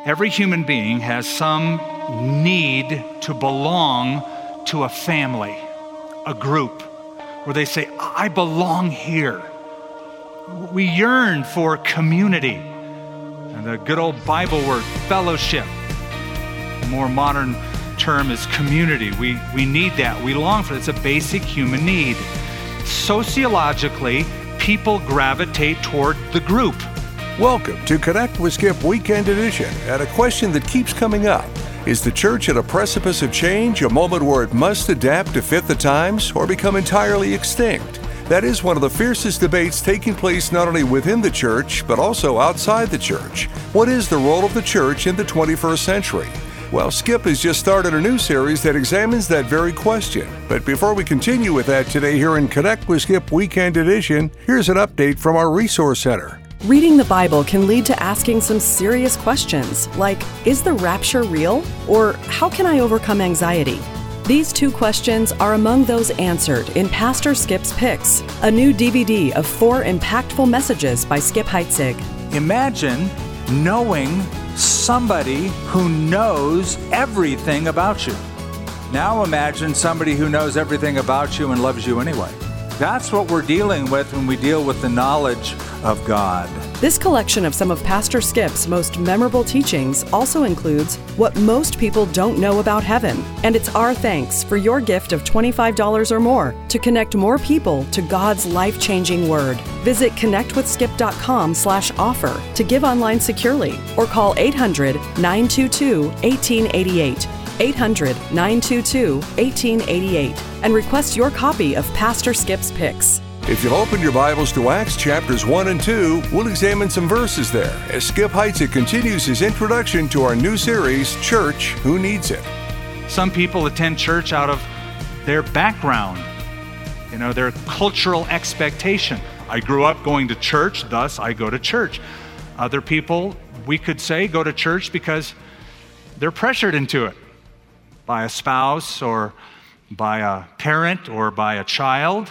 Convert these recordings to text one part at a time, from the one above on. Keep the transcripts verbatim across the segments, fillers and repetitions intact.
Every human being has some need to belong to a family, a group, where they say, I belong here. We yearn for community. And the good old Bible word, fellowship. The more modern term is community. We, we need that. We long for it. It's a basic human need. Sociologically, people gravitate toward the group. Welcome to Connect with Skip Weekend Edition, and a question that keeps coming up. Is the church at a precipice of change, a moment where it must adapt to fit the times, or become entirely extinct? That is one of the fiercest debates taking place not only within the church, but also outside the church. What is the role of the church in the twenty-first century? Well, Skip has just started a new series that examines that very question. But before we continue with that today here in Connect with Skip Weekend Edition, here's an update from our Resource Center. Reading the Bible can lead to asking some serious questions, like, is the rapture real? Or how can I overcome anxiety? These two questions are among those answered in Pastor Skip's Picks, a new D V D of four impactful messages by Skip Heitzig. Imagine knowing somebody who knows everything about you. Now imagine somebody who knows everything about you and loves you anyway. That's what we're dealing with when we deal with the knowledge of God. This collection of some of Pastor Skip's most memorable teachings also includes what most people don't know about heaven. And it's our thanks for your gift of twenty-five dollars or more to connect more people to God's life-changing Word. Visit connectwithskip.com slash offer to give online securely, or call eight hundred, nine two two, one eight eight eight. eight hundred, nine two two, one eight eight eight and request your copy of Pastor Skip's Picks. If you'll open your Bibles to Acts chapters one and two, we'll examine some verses there as Skip Heitzig continues his introduction to our new series, Church Who Needs It. Some people attend church out of their background, you know, their cultural expectation. I grew up going to church, thus I go to church. Other people, we could say, go to church because they're pressured into it by a spouse or by a parent or by a child.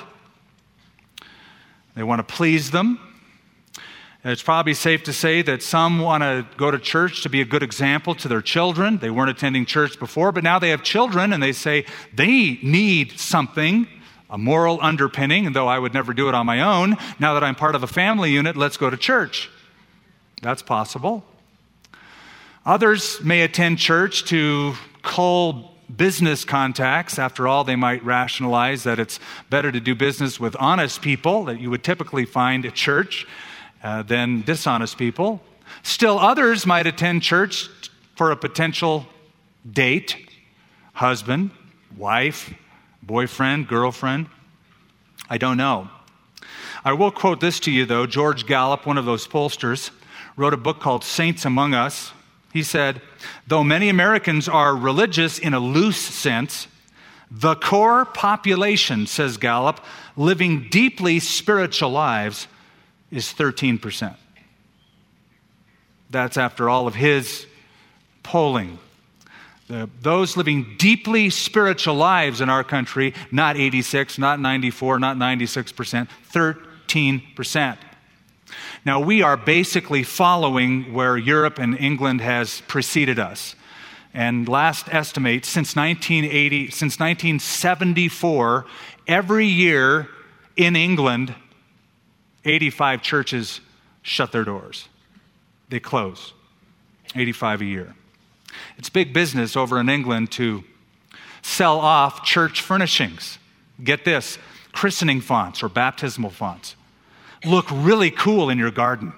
They want to please them. It's probably safe to say that some want to go to church to be a good example to their children. They weren't attending church before, but now they have children and they say they need something, a moral underpinning, and though I would never do it on my own, now that I'm part of a family unit, let's go to church. That's possible. Others may attend church to cull business contacts. After all, they might rationalize that it's better to do business with honest people that you would typically find at church uh, than dishonest people. Still others might attend church for a potential date, husband, wife, boyfriend, girlfriend. I don't know. I will quote this to you though. George Gallup, one of those pollsters, wrote a book called Saints Among Us. He said, though many Americans are religious in a loose sense, the core population, says Gallup, living deeply spiritual lives is thirteen percent. That's after all of his polling. The, those living deeply spiritual lives in our country, not eighty-six, not ninety-four, not ninety-six percent, thirteen percent. Now, we are basically following where Europe and England has preceded us. And last estimate, since nineteen eighty, since nineteen seventy-four, every year in England, eighty-five churches shut their doors. They close. eighty-five a year. It's big business over in England to sell off church furnishings. Get this, christening fonts or baptismal fonts look really cool in your garden.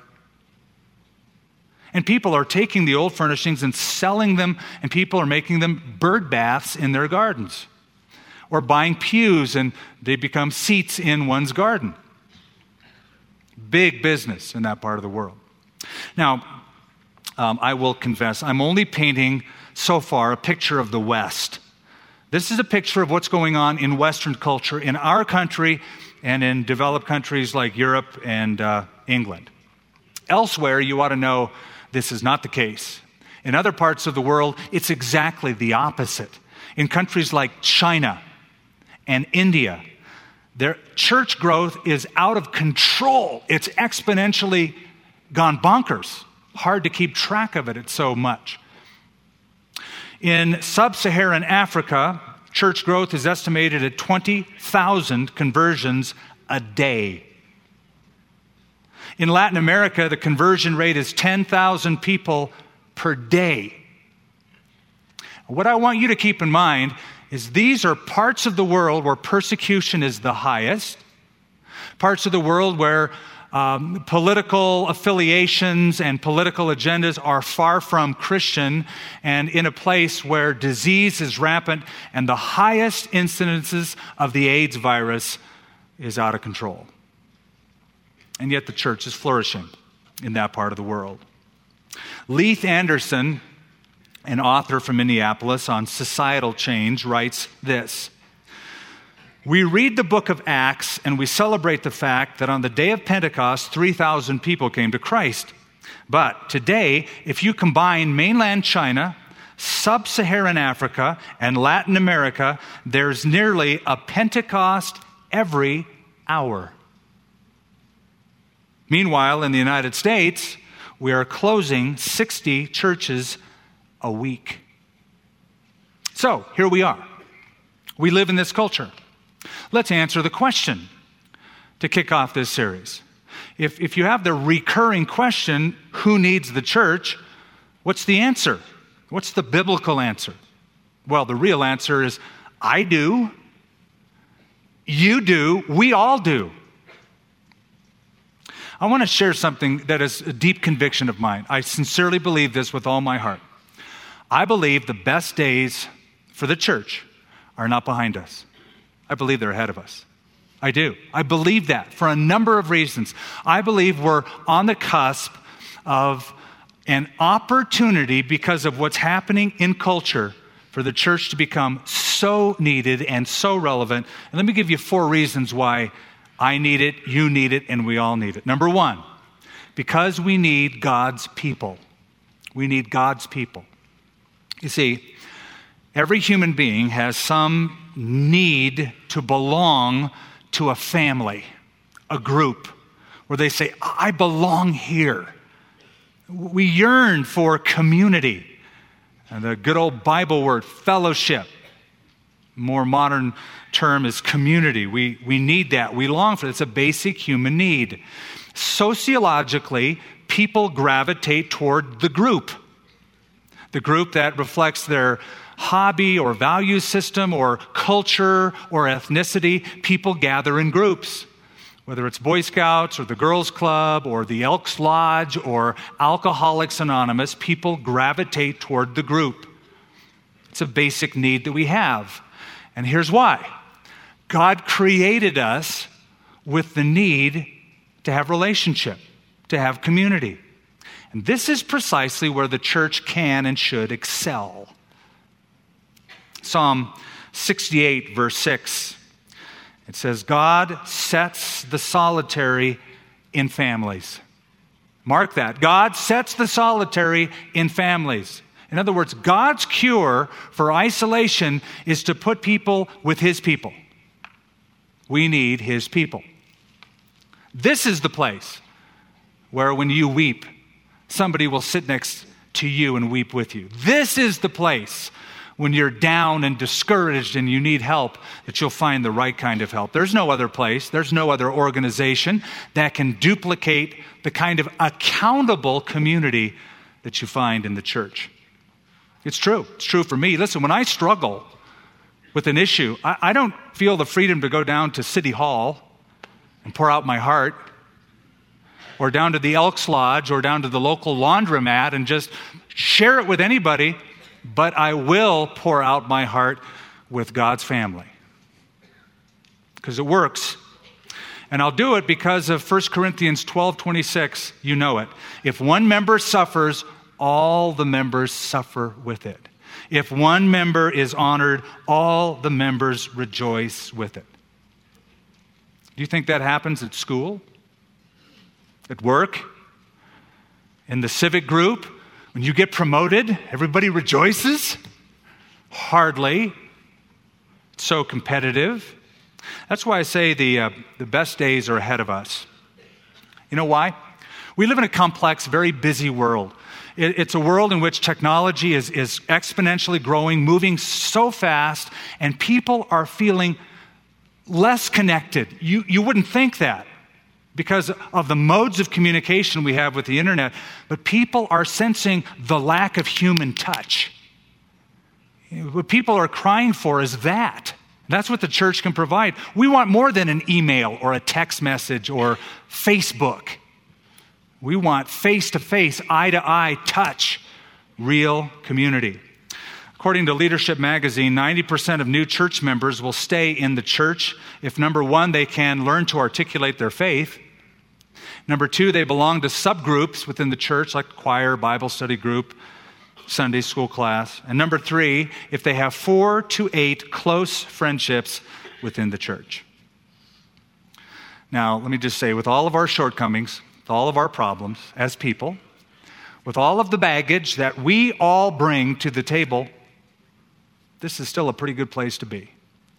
And people are taking the old furnishings and selling them, and people are making them bird baths in their gardens. Or buying pews and they become seats in one's garden. Big business in that part of the world. Now, um, I will confess, I'm only painting so far a picture of the West. This is a picture of what's going on in Western culture in our country and in developed countries like Europe and uh, England. Elsewhere, you ought to know this is not the case. In other parts of the world, it's exactly the opposite. In countries like China and India, their church growth is out of control. It's exponentially gone bonkers. hard to keep track of it. It's so much. In sub-Saharan Africa, church growth is estimated at twenty thousand conversions a day. In Latin America, the conversion rate is ten thousand people per day. What I want you to keep in mind is these are parts of the world where persecution is the highest, parts of the world where um, political affiliations and political agendas are far from Christian, and in a place where disease is rampant and the highest incidences of the AIDS virus is out of control. And yet the church is flourishing in that part of the world. Leith Anderson, an author from Minneapolis on societal change, writes this: "We read the book of Acts and we celebrate the fact that on the day of Pentecost, three thousand people came to Christ. But today, if you combine mainland China, sub-Saharan Africa, and Latin America, there's nearly a Pentecost every hour. Meanwhile, in the United States, we are closing sixty churches a week." So, here we are. We live in this culture. Let's answer the question to kick off this series. If, if you have the recurring question, who needs the church? What's the answer? What's the biblical answer? Well, the real answer is, I do. You do. We all do. I want to share something that is a deep conviction of mine. I sincerely believe this with all my heart. I believe the best days for the church are not behind us. I believe they're ahead of us. I do. I believe that for a number of reasons. I believe we're on the cusp of an opportunity because of what's happening in culture for the church to become so needed and so relevant. And let me give you four reasons why I need it, you need it, and we all need it. Number one, because we need God's people. We need God's people. You see, every human being has some need to belong to a family, a group, where they say, I belong here. We yearn for community. And the good old Bible word, fellowship, more modern term is community. We, we need that. We long for it. It's a basic human need. Sociologically, people gravitate toward the group. The group that reflects their hobby or value system or culture or ethnicity. People gather in groups. Whether it's Boy Scouts or the Girls Club or the Elks Lodge or Alcoholics Anonymous, people gravitate toward the group. It's a basic need that we have. And here's why. God created us with the need to have relationship, to have community. And this is precisely where the church can and should excel. Psalm sixty-eight, verse six. It says, God sets the solitary in families. Mark that. God sets the solitary in families. In other words, God's cure for isolation is to put people with His people. We need His people. This is the place where when you weep, somebody will sit next to you and weep with you. This is the place when you're down and discouraged and you need help, that you'll find the right kind of help. There's no other place, there's no other organization that can duplicate the kind of accountable community that you find in the church. It's true. It's true for me. Listen, when I struggle with an issue, I, I don't feel the freedom to go down to City Hall and pour out my heart, or down to the Elks Lodge, or down to the local laundromat and just share it with anybody. But I will pour out my heart with God's family. Because it works. And I'll do it because of First Corinthians twelve twenty-six. You know it. If one member suffers, all the members suffer with it. If one member is honored, all the members rejoice with it. Do you think that happens at school? At work? In the civic group? When you get promoted, everybody rejoices? Hardly. It's so competitive. That's why I say the, uh, the best days are ahead of us. You know why? We live in a complex, very busy world. It, it's a world in which technology is, is exponentially growing, moving so fast, and people are feeling less connected. You, you wouldn't think that because of the modes of communication we have with the internet, but people are sensing the lack of human touch. What people are crying for is that. That's what the church can provide. We want more than an email or a text message or Facebook. We want face-to-face, eye-to-eye touch, real community. According to Leadership Magazine, ninety percent of new church members will stay in the church if, number one, they can learn to articulate their faith. Number two, they belong to subgroups within the church, like choir, Bible study group, Sunday school class. And number three, if they have four to eight close friendships within the church. Now, let me just say, with all of our shortcomings, with all of our problems as people, with all of the baggage that we all bring to the table, this is still a pretty good place to be.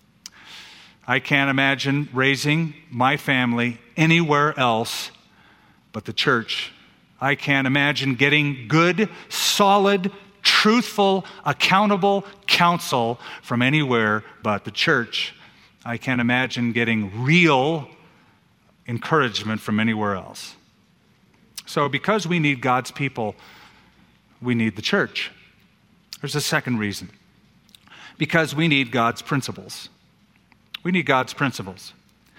I can't imagine raising my family anywhere else but the church. I can't imagine getting good, solid, truthful, accountable counsel from anywhere but the church. I can't imagine getting real encouragement from anywhere else. So because we need God's people, we need the church. There's a second reason. Because we need God's principles. We need God's principles.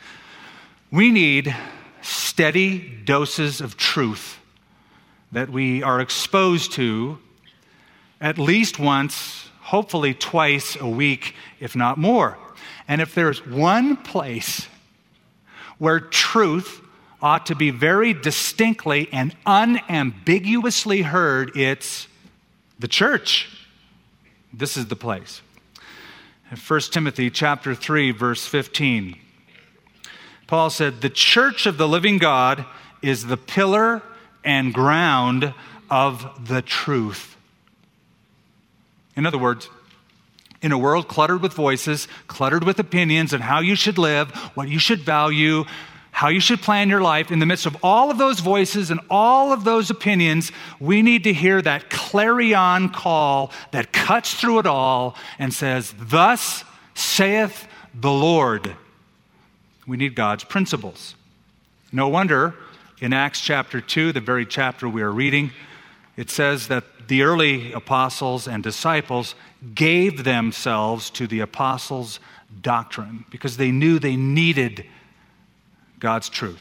We need steady doses of truth that we are exposed to at least once, hopefully twice a week, if not more. And if there's one place where truth ought to be very distinctly and unambiguously heard, it's the church. This is the place. In First Timothy chapter three, verse fifteen, Paul said, "The church of the living God is the pillar and ground of the truth." In other words, in a world cluttered with voices, cluttered with opinions on how you should live, what you should value, how you should plan your life, in the midst of all of those voices and all of those opinions, we need to hear that clarion call that cuts through it all and says, "Thus saith the Lord." We need God's principles. No wonder in Acts chapter two, the very chapter we are reading, it says that the early apostles and disciples gave themselves to the apostles' doctrine because they knew they needed God's truth.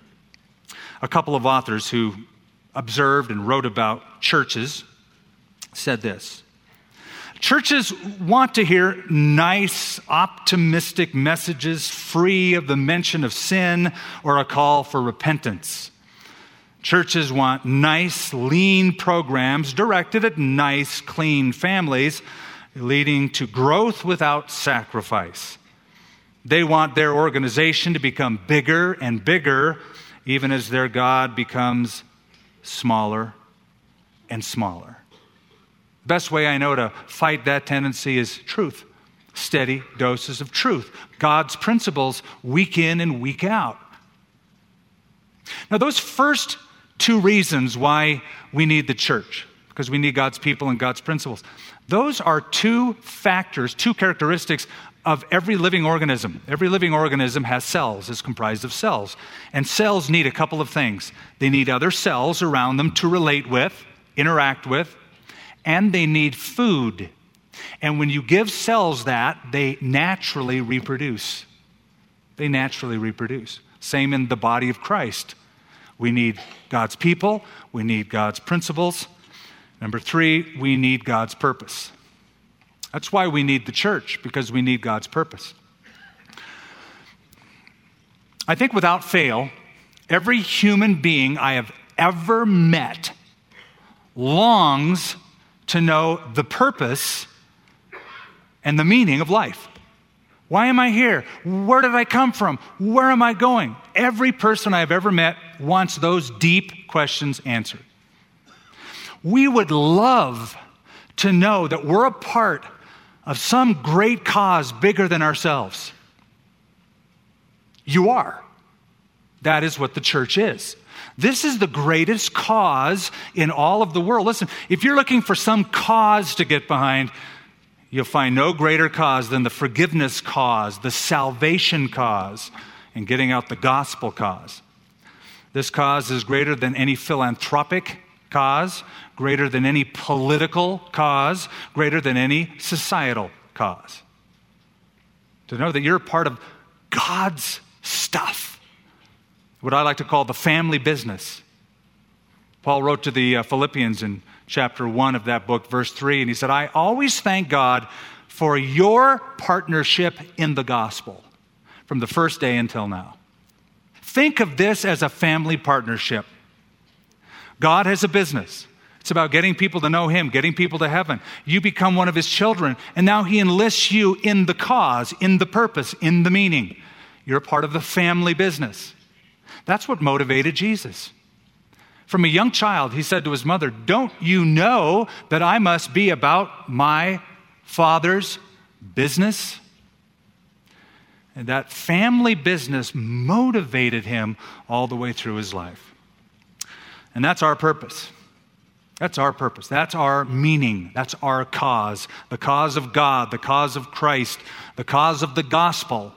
A couple of authors who observed and wrote about churches said this: churches want to hear nice, optimistic messages free of the mention of sin or a call for repentance. Churches want nice, lean programs directed at nice, clean families, leading to growth without sacrifice. They want their organization to become bigger and bigger, even as their God becomes smaller and smaller. The best way I know to fight that tendency is truth. Steady doses of truth. God's principles week in and week out. Now, those first two reasons why we need the church, because we need God's people and God's principles, those are two factors, two characteristics of every living organism. Every living organism has cells, is comprised of cells. And cells need a couple of things. They need other cells around them to relate with, interact with, and they need food. And when you give cells that, they naturally reproduce. They naturally reproduce. Same in the body of Christ. We need God's people. We need God's principles. Number three, we need God's purpose. That's why we need the church, because we need God's purpose. I think without fail, every human being I have ever met longs to know the purpose and the meaning of life. Why am I here? Where did I come from? Where am I going? Every person I've ever met wants those deep questions answered. We would love to know that we're a part of some great cause bigger than ourselves. You are. That is what the church is. This is the greatest cause in all of the world. Listen, if you're looking for some cause to get behind, you'll find no greater cause than the forgiveness cause, the salvation cause, and getting out the gospel cause. This cause is greater than any philanthropic cause, greater than any political cause, greater than any societal cause. To know that you're a part of God's stuff, what I like to call the family business. Paul wrote to the uh, Philippians in chapter one of that book, verse three, and he said, I always thank God for your partnership in the gospel from the first day until now. Think of this as a family partnership. God has a business. It's about getting people to know him, getting people to heaven. You become one of his children, and now he enlists you in the cause, in the purpose, in the meaning. You're a part of the family business. That's what motivated Jesus. From a young child, he said to his mother, don't you know that I must be about my Father's business? And that family business motivated him all the way through his life. And that's our purpose. That's our purpose. That's our meaning. That's our cause. The cause of God, the cause of Christ, the cause of the gospel.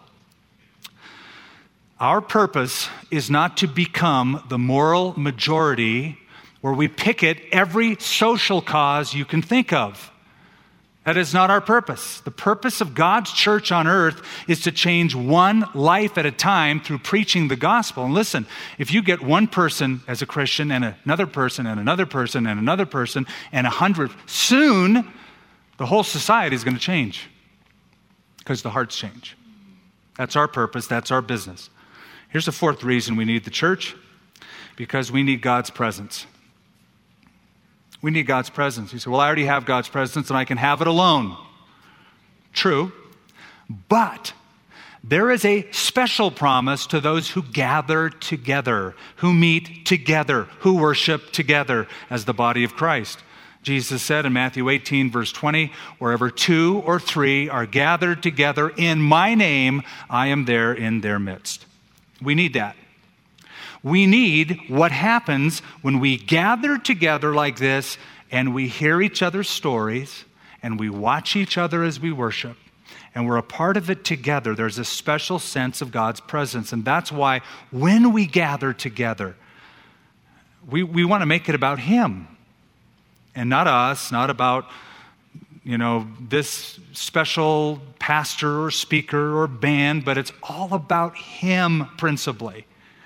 Our purpose is not to become the moral majority where we picket every social cause you can think of. That is not our purpose. The purpose of God's church on earth is to change one life at a time through preaching the gospel. And listen, if you get one person as a Christian and another person and another person and another person and a hundred, soon the whole society is going to change because the hearts change. That's our purpose. That's our business. Here's the fourth reason we need the church, because we need God's presence. We need God's presence. You say, well, I already have God's presence and I can have it alone. True, but there is a special promise to those who gather together, who meet together, who worship together as the body of Christ. Jesus said in Matthew eighteen, verse twenty, wherever two or three are gathered together in my name, I am there in their midst. We need that. We need what happens when we gather together like this and we hear each other's stories and we watch each other as we worship and we're a part of it together. There's a special sense of God's presence. And that's why when we gather together, we, we want to make it about him and not us, not about, you know, this special pastor or speaker or band, but it's all about him principally.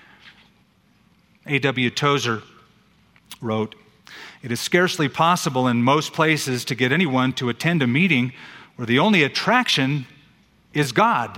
A W Tozer wrote, it is scarcely possible in most places to get anyone to attend a meeting where the only attraction is God.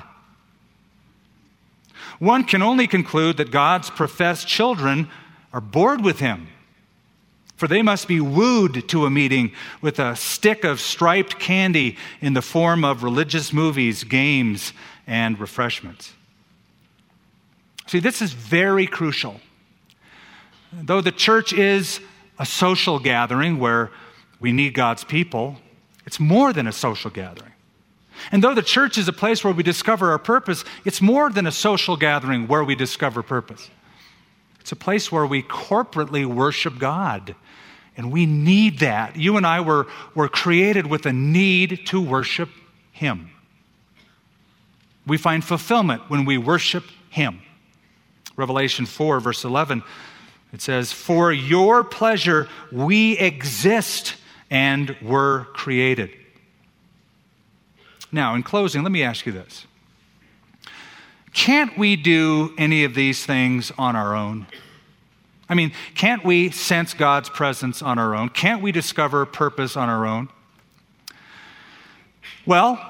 One can only conclude that God's professed children are bored with him, for they must be wooed to a meeting with a stick of striped candy in the form of religious movies, games, and refreshments. See, this is very crucial. Though the church is a social gathering where we need God's people, it's more than a social gathering. And though the church is a place where we discover our purpose, it's more than a social gathering where we discover purpose. It's a place where we corporately worship God. And we need that. You and I were, were created with a need to worship him. We find fulfillment when we worship him. Revelation four, verse eleven, it says, for your pleasure we exist and were created. Now, in closing, let me ask you this. Can't we do any of these things on our own? I mean, can't we sense God's presence on our own? Can't we discover purpose on our own? Well,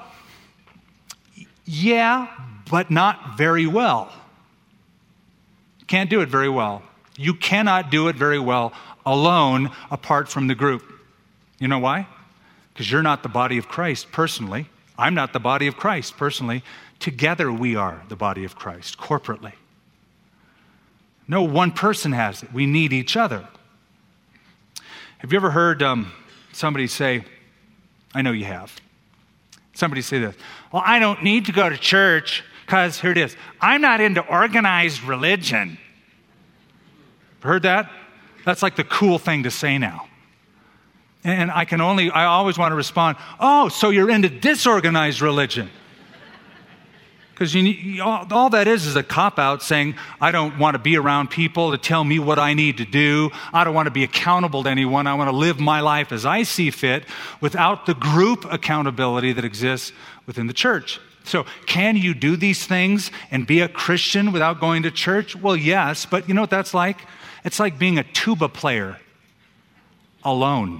yeah, but not very well. Can't do it very well. You cannot do it very well alone apart from the group. You know why? Because you're not the body of Christ personally. I'm not the body of Christ personally. Together we are the body of Christ, corporately. No one person has it. We need each other. Have you ever heard um, somebody say, I know you have, somebody say this, well, I don't need to go to church because, here it is, I'm not into organized religion. Heard that? That's like the cool thing to say now. And I can only, I always want to respond, oh, so you're into disorganized religion. Because you, you, all, all that is is a cop-out saying, I don't want to be around people to tell me what I need to do. I don't want to be accountable to anyone. I want to live my life as I see fit without the group accountability that exists within the church. So can you do these things and be a Christian without going to church? Well, yes, but you know what that's like? It's like being a tuba player alone.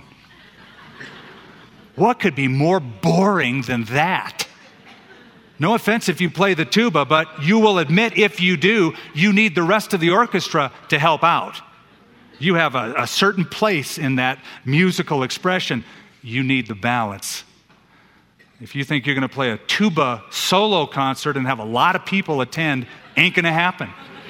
What could be more boring than that? No offense if you play the tuba, but you will admit if you do, you need the rest of the orchestra to help out. You have a, a certain place in that musical expression. You need the balance. If you think you're going to play a tuba solo concert and have a lot of people attend, ain't going to happen.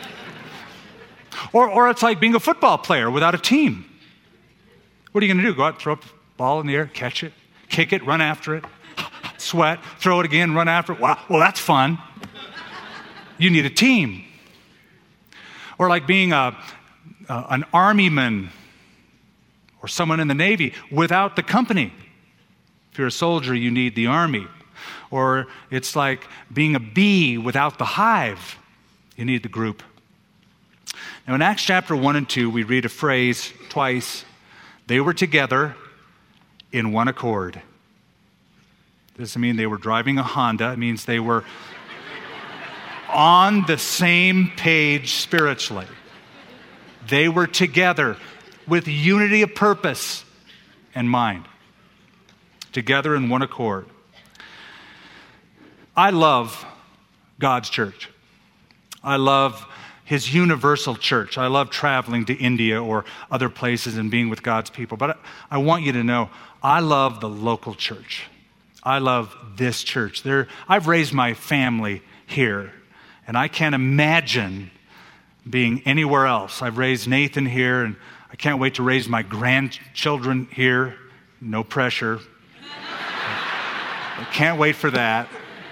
Or, or it's like being a football player without a team. What are you going to do? Go out, throw a ball in the air, catch it, kick it, run after it. Sweat, throw it again, run after it. Wow, well, that's fun. You need a team. Or like being a, a, an armyman or someone in the Navy without the company. If you're a soldier, you need the army. Or it's like being a bee without the hive. You need the group. Now in Acts chapter one and two, we read a phrase twice. They were together in one accord. Doesn't mean they were driving a Honda. It means they were on the same page spiritually. They were together with unity of purpose and mind. Together in one accord. I love God's church. I love His universal church. I love traveling to India or other places and being with God's people. But I want you to know, I love the local church. I love this church. There, I've raised my family here, and I can't imagine being anywhere else. I've raised Nathan here, and I can't wait to raise my grandchildren here. No pressure. I can't wait for that.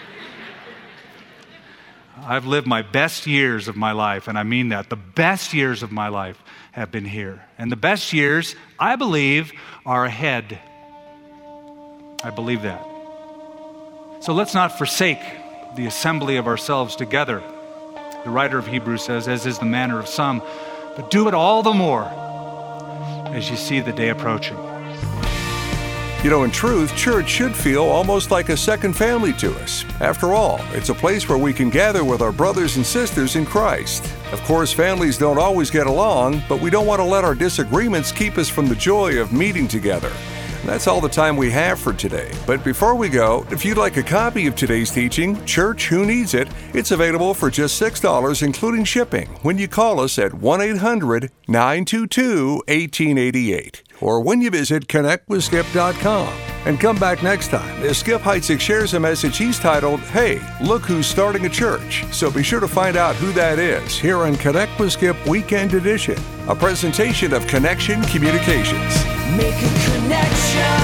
I've lived my best years of my life, and I mean that. The best years of my life have been here. And the best years, I believe, are ahead. I believe that. So let's not forsake the assembly of ourselves together. The writer of Hebrews says, as is the manner of some, but do it all the more as you see the day approaching. You know, in truth, church should feel almost like a second family to us. After all, it's a place where we can gather with our brothers and sisters in Christ. Of course, families don't always get along, but we don't want to let our disagreements keep us from the joy of meeting together. And that's all the time we have for today. But before we go, if you'd like a copy of today's teaching, Church Who Needs It, it's available for just six dollars including shipping when you call us at one eight hundred nine two two one eight eight eight or when you visit connect with skip dot com. And come back next time as Skip Heitzig shares a message he's titled, Hey, Look Who's Starting a Church. So be sure to find out who that is here on Connect with Skip Weekend Edition, a presentation of Connection Communications. Make a connection,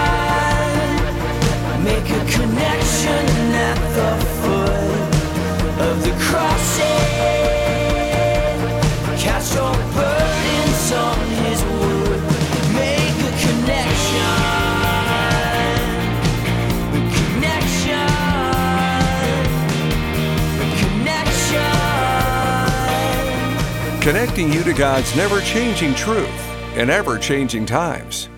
make a connection at the foot of the crossing. Cast your burdens on His wood. Make a connection, a connection, a connection. Connecting you to God's never-changing truth in ever-changing times.